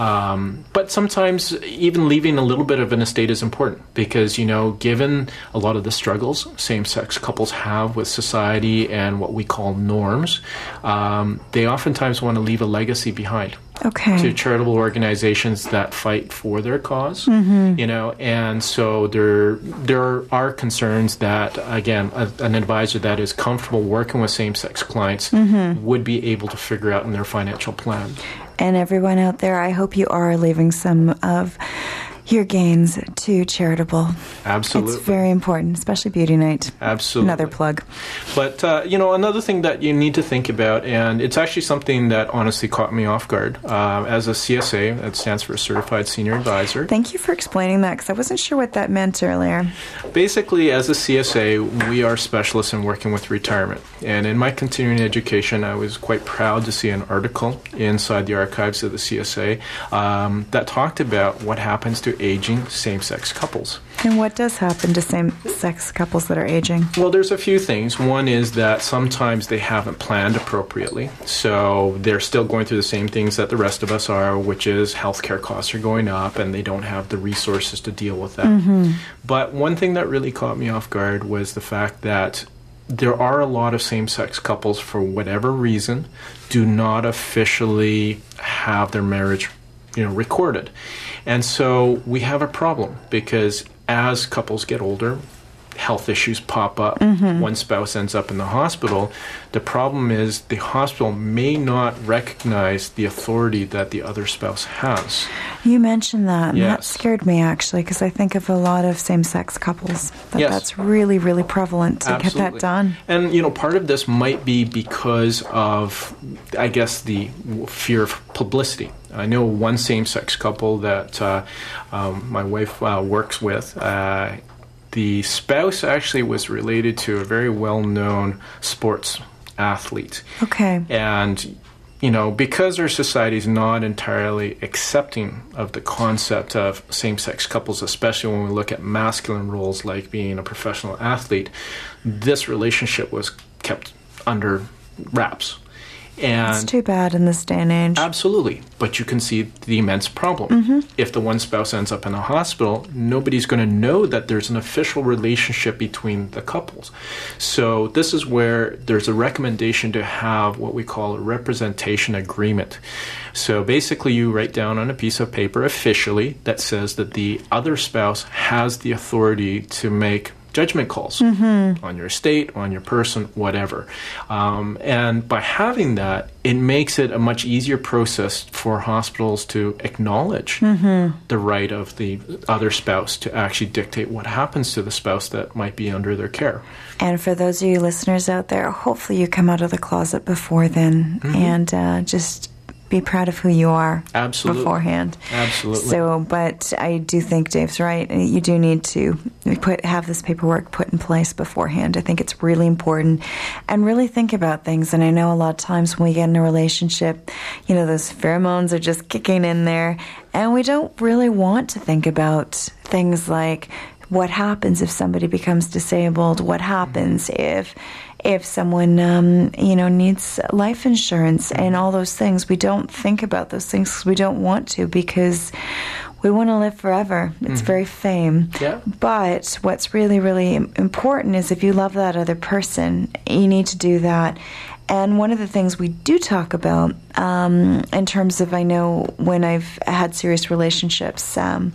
Um, but sometimes even leaving a little bit of an estate is important because, you know, given a lot of the struggles same-sex couples have with society and what we call norms, um, they oftentimes want to leave a legacy behind. Okay. To charitable organizations that fight for their cause, Mm-hmm. you know, and so there there are concerns that, again, a, an advisor that is comfortable working with same-sex clients Mm-hmm. would be able to figure out in their financial plan. And everyone out there, I hope you are leaving some of your gains to charitable. Absolutely. It's very important, especially Beauty Night. Absolutely. Another plug. But, uh, you know, another thing that you need to think about, and it's actually something that honestly caught me off guard, uh, as a C S A, that stands for Certified Senior Advisor. Thank you for explaining that, because I wasn't sure what that meant earlier. Basically, as a C S A, we are specialists in working with retirement. And in my continuing education, I was quite proud to see an article inside the archives of the C S A um, that talked about what happens to aging same-sex couples. And what does happen to same-sex couples that are aging? Well, there's a few things. One is that sometimes they haven't planned appropriately. So they're still going through the same things that the rest of us are, which is healthcare costs are going up and they don't have the resources to deal with that. Mm-hmm. But one thing that really caught me off guard was the fact that there are a lot of same-sex couples, for whatever reason, do not officially have their marriage, you know, recorded. And so we have a problem because as couples get older, health issues pop up. Mm-hmm. One spouse ends up in the hospital. The problem is the hospital may not recognize the authority that the other spouse has. You mentioned that, and that Yes. scared me, actually, because I think of a lot of same-sex couples. That Yes. That's really, really prevalent to get Absolutely. that done. And, you know, part of this might be because of, I guess, the fear of publicity. I know one same-sex couple that uh, um, my wife uh, works with. Uh, the spouse actually was related to a very well-known sports athlete. Okay. And, you know, because our society is not entirely accepting of the concept of same-sex couples, especially when we look at masculine roles like being a professional athlete, this relationship was kept under wraps. And It's too bad in this day and age. absolutely, but you can see the immense problem. Mm-hmm. If the one spouse ends up in a hospital, nobody's going to know that there's an official relationship between the couples. So this is where there's a recommendation to have what we call a representation agreement. So basically you write down on a piece of paper officially that says that the other spouse has the authority to make judgment calls Mm-hmm. on your estate, on your person, whatever. Um, and by having that, it makes it a much easier process for hospitals to acknowledge Mm-hmm. the right of the other spouse to actually dictate what happens to the spouse that might be under their care. And for those of you listeners out there, hopefully you come out of the closet before then Mm-hmm. and uh, just be proud of who you are Absolutely. beforehand. Absolutely. So, but I do think Dave's right. You do need to put have this paperwork put in place beforehand. I think it's really important, and really think about things. And I know a lot of times when we get in a relationship, you know, those pheromones are just kicking in there, and we don't really want to think about things like what happens if somebody becomes disabled, what happens if if someone, um, you know, needs life insurance and all those things. We don't think about those things because we don't want to, because we want to live forever. It's very fame. Yeah. But what's really, really important is if you love that other person, you need to do that. And one of the things we do talk about um, in terms of, I know when I've had serious relationships, um,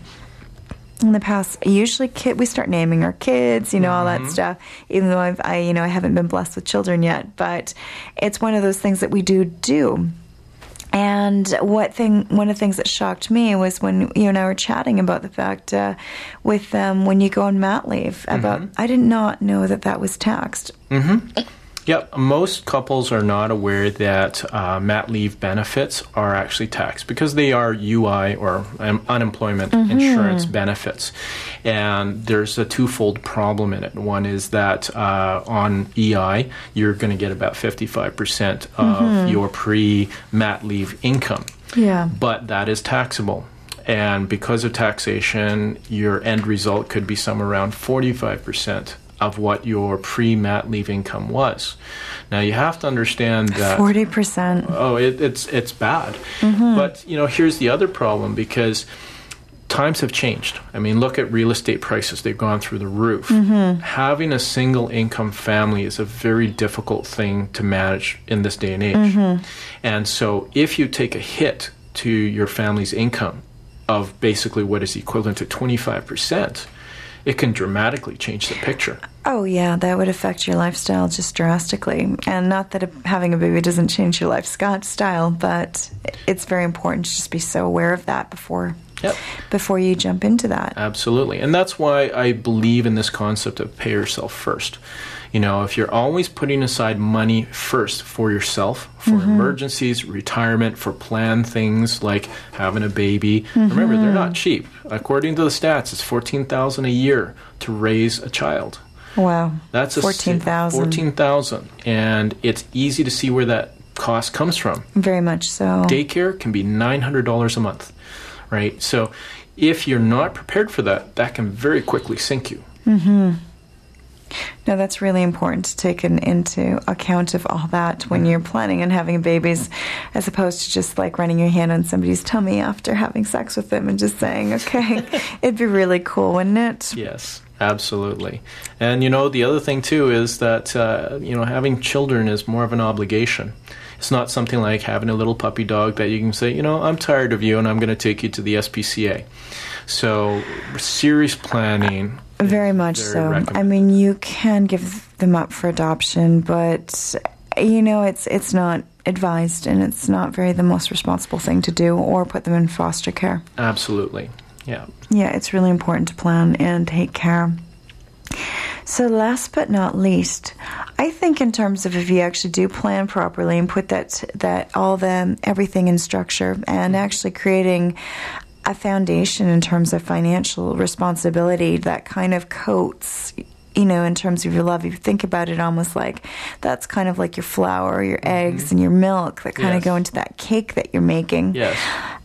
in the past, usually kid, we start naming our kids, you know, all that stuff, even though I've, I, you know, I haven't been blessed with children yet, but it's one of those things that we do do. And what thing, one of the things that shocked me was when you and I were chatting about the fact uh, with um, when you go on mat leave, about, I did not know that that was taxed. Mm-hmm. Yep, most couples are not aware that uh, mat leave benefits are actually taxed because they are U I or um, unemployment Mm-hmm. insurance benefits. And there's a twofold problem in it. One is that uh, on E I, you're going to get about fifty-five percent of Mm-hmm. your pre-mat leave income. Yeah. But that is taxable. And because of taxation, your end result could be somewhere around forty-five percent of what your pre-mat leave income was. Now, you have to understand that... forty percent. Oh, it, it's it's bad. Mm-hmm. But, you know, here's the other problem, because times have changed. I mean, look at real estate prices. They've gone through the roof. Mm-hmm. Having a single income family is a very difficult thing to manage in this day and age. Mm-hmm. And so if you take a hit to your family's income of basically what is equivalent to twenty-five percent, it can dramatically change the picture. Oh, yeah, that would affect your lifestyle just drastically. And not that having a baby doesn't change your lifestyle, but it's very important to just be so aware of that before Yep. before you jump into that. Absolutely. And that's why I believe in this concept of pay yourself first. You know, if you're always putting aside money first for yourself, for Mm-hmm. emergencies, retirement, for planned things like having a baby. Mm-hmm. Remember, they're not cheap. According to the stats, it's fourteen thousand dollars a year to raise a child. Wow. That's a fourteen thousand dollars. fourteen thousand dollars. And it's easy to see where that cost comes from. Very much so. Daycare can be nine hundred dollars a month, right? So if you're not prepared for that, that can very quickly sink you. Mm-hmm. No, that's really important to take in, into account of all that when you're planning on having babies, as opposed to just like running your hand on somebody's tummy after having sex with them and just saying, okay, it'd be really cool, wouldn't it? Yes, absolutely. And, you know, the other thing, too, is that, uh, you know, having children is more of an obligation. It's not something like having a little puppy dog that you can say, you know, I'm tired of you and I'm going to take you to the S P C A. So serious planning. Very much very so. recommended. I mean, you can give them up for adoption, but, you know, it's it's not advised and it's not very the most responsible thing to do, or put them in foster care. Absolutely. Yeah. Yeah, it's really important to plan and take care. So last but not least, I think in terms of if you actually do plan properly and put that that all the everything in structure and actually creating a foundation in terms of financial responsibility that kind of coats, you know, in terms of your love, if you think about it almost like that's kind of like your flour, your eggs, and your milk that kind Yes. of go into that cake that you're making. Yes.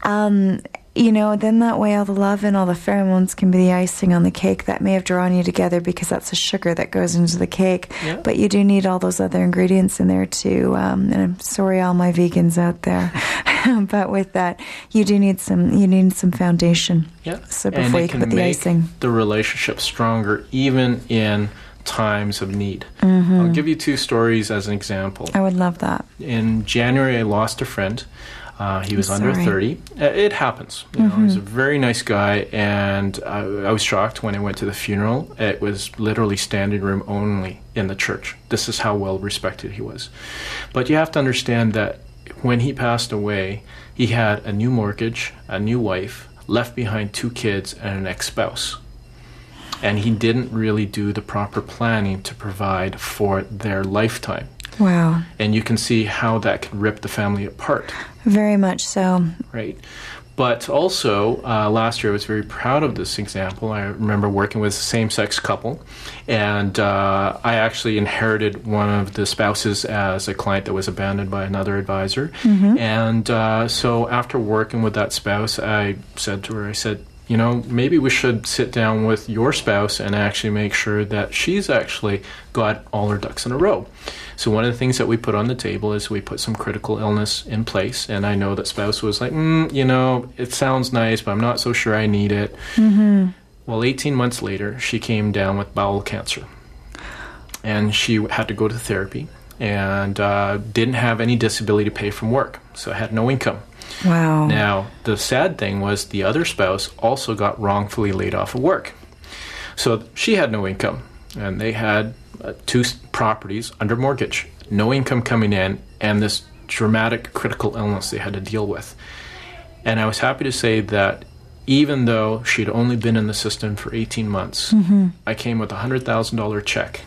Um, you know, then that way all the love and all the pheromones can be the icing on the cake that may have drawn you together, because that's the sugar that goes into the cake. Yeah. But you do need all those other ingredients in there too. Um, and I'm sorry, all my vegans out there, but with that, you do need some. You need some foundation. Yeah. So And before it you can put the make icing. the relationship stronger, even in times of need. Mm-hmm. I'll give you two stories as an example. I would love that. In January, I lost a friend. Uh, he was I'm under sorry. thirty. Uh, It happens. You know, Mm-hmm. he's a very nice guy, and I, I was shocked when I went to the funeral. It was literally standing room only in the church. This is how well respected he was. But you have to understand that when he passed away, he had a new mortgage, a new wife, left behind two kids, and an ex-spouse. And he didn't really do the proper planning to provide for their lifetime. Wow. And you can see how that could rip the family apart, Very much so. right? But also, uh, last year I was very proud of this example. I remember working with a same-sex couple, and uh, I actually inherited one of the spouses as a client that was abandoned by another advisor. Mm-hmm. And uh, so after working with that spouse, I said to her, I said, you know, maybe we should sit down with your spouse and actually make sure that she's actually got all her ducks in a row. So one of the things that we put on the table is we put some critical illness in place. And I know that spouse was like, mm, you know, it sounds nice, but I'm not so sure I need it. Mm-hmm. Well, eighteen months later, she came down with bowel cancer. And she had to go to therapy and uh, didn't have any disability pay from work. So had no income. Wow. Now, the sad thing was the other spouse also got wrongfully laid off of work. So she had no income, and they had uh, two s- properties under mortgage, no income coming in, and this dramatic critical illness they had to deal with. And I was happy to say that even though she'd only been in the system for eighteen months, Mm-hmm. I came with a one hundred thousand dollars check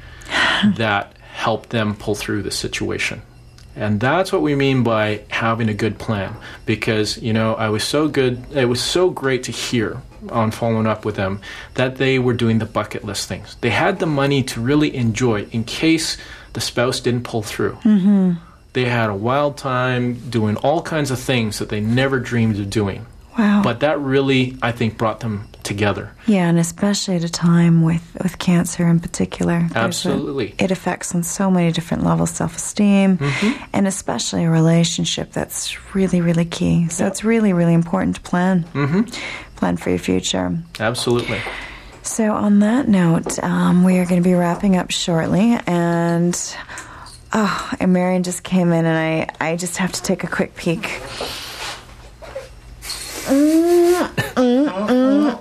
that helped them pull through the situation. And that's what we mean by having a good plan. Because, you know, I was so good, it was so great to hear on following up with them that they were doing the bucket list things. They had the money to really enjoy in case the spouse didn't pull through. Mm-hmm. They had a wild time doing all kinds of things that they never dreamed of doing. Wow. But that really, I think, brought them together. Yeah, and especially at a time with, with cancer in particular. There's Absolutely. A, it affects on so many different levels, self-esteem, Mm-hmm. and especially a relationship that's really, really key. So Yep. it's really, really important to plan. Mm-hmm. Plan for your future. Absolutely. So on that note, um, we are going to be wrapping up shortly, and oh, and Marion just came in, and I, I just have to take a quick peek. Mm, mm, mm,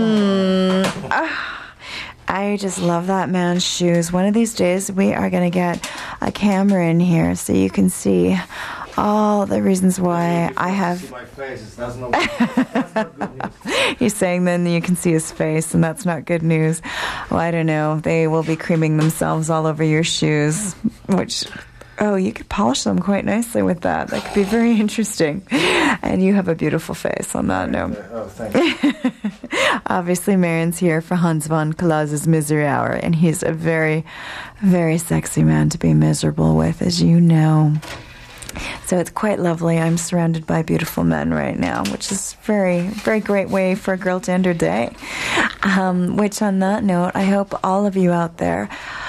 mm. Ah, I just love that man's shoes. One of these days, we are going to get a camera in here so you can see all the reasons why I have. My face. That's not, that's not good news. He's saying then you can see his face, and that's not good news. Well, I don't know. They will be creaming themselves all over your shoes, which. Oh, you could polish them quite nicely with that. That could be very interesting. And you have a beautiful face on that note. Oh, thank you. Obviously, Marion's here for Hans von Klaus's Misery Hour, and he's a very, very sexy man to be miserable with, as you know. So it's quite lovely. I'm surrounded by beautiful men right now, which is very, very great way for a girl to end her day. Um, which, on that note, I hope all of you out there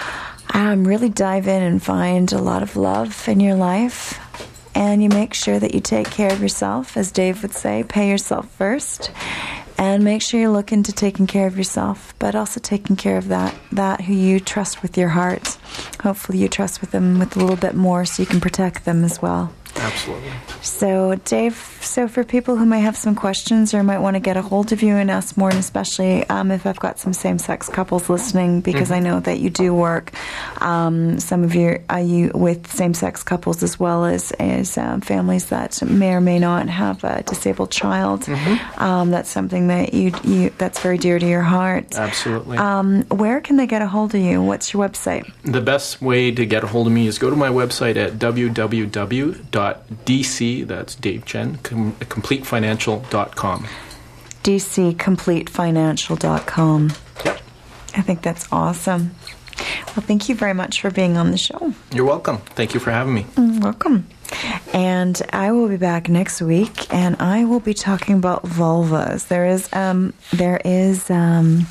Um, really dive in and find a lot of love in your life, and you make sure that you take care of yourself, as Dave would say, pay yourself first, and make sure you look into taking care of yourself, but also taking care of that, that who you trust with your heart. Hopefully you trust with them with a little bit more so you can protect them as well. Absolutely. So, Dave, so for people who might have some questions or might want to get a hold of you and ask more, and especially um, if I've got some same-sex couples listening, because mm-hmm. I know that you do work, um, some of you are you with same-sex couples as well as, as um, families that may or may not have a disabled child. Mm-hmm. Um, that's something that you, you that's very dear to your heart. Absolutely. Um, where can they get a hold of you? What's your website? The best way to get a hold of me is go to my website at w w w dot d c, that's Dave Chen, com- complete financial dot com. d c complete financial dot com. Yep. I think that's awesome. Well, thank you very much for being on the show. You're welcome. Thank you for having me. Mm, welcome. And I will be back next week, and I will be talking about vulvas. There is um, there is um,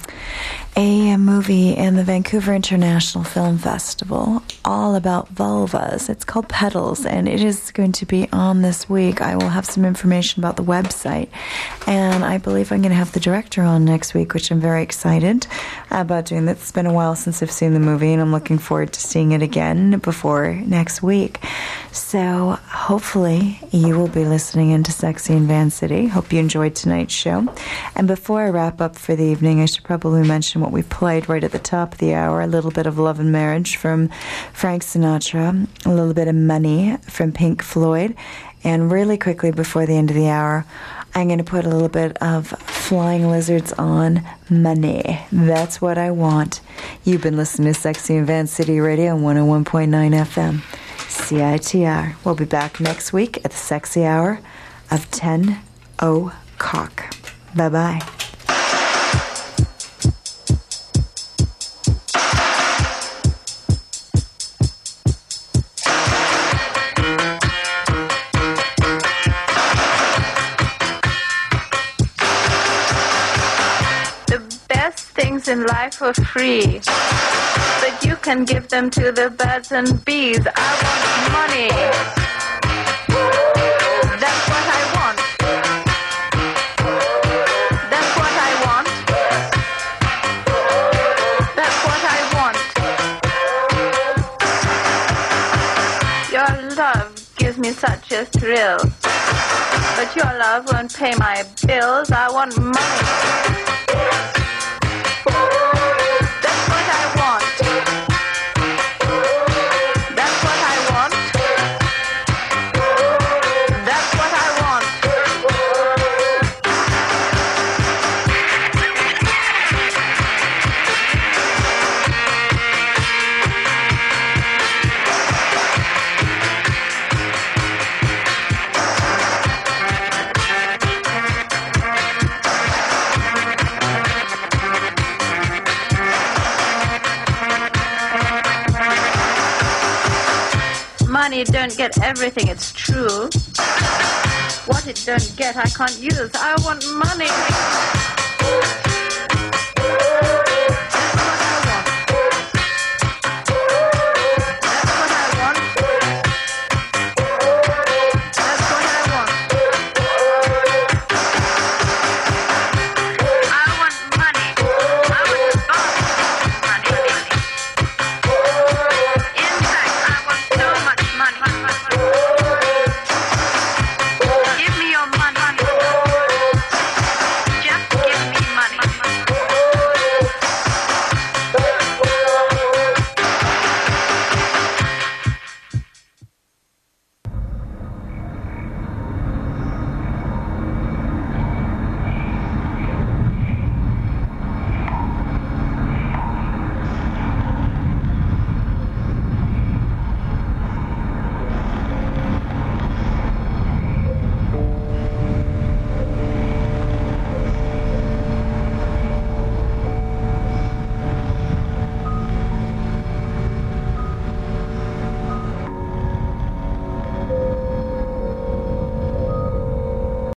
a movie in the Vancouver International Film Festival all about vulvas. It's called Petals, and it is going to be on this week. I will have some information about the website, and I believe I'm going to have the director on next week, which I'm very excited about doing. It's been a while since I've seen the movie, and I'm looking forward to seeing it again before next week. So hopefully you will be listening into Sexy in Van City. Hope you enjoyed tonight's show. And before I wrap up for the evening, I should probably mention what we played right at the top of the hour, a little bit of Love and Marriage from Frank Sinatra, a little bit of Money from Pink Floyd, and really quickly before the end of the hour, I'm going to put a little bit of Flying Lizards on Money. That's what I want. You've been listening to Sexy in Van City Radio on one oh one point nine F M. C I T R. We'll be back next week at the sexy hour of ten o'clock. Bye-bye. The best things in life are free, but you can give them to the birds and bees. I want money. That's what I want. That's what I want. That's what I want. Your love gives me such a thrill, but your love won't pay my bills. I want money. Money don't get everything, it's true. What it don't get, I can't use. I want money.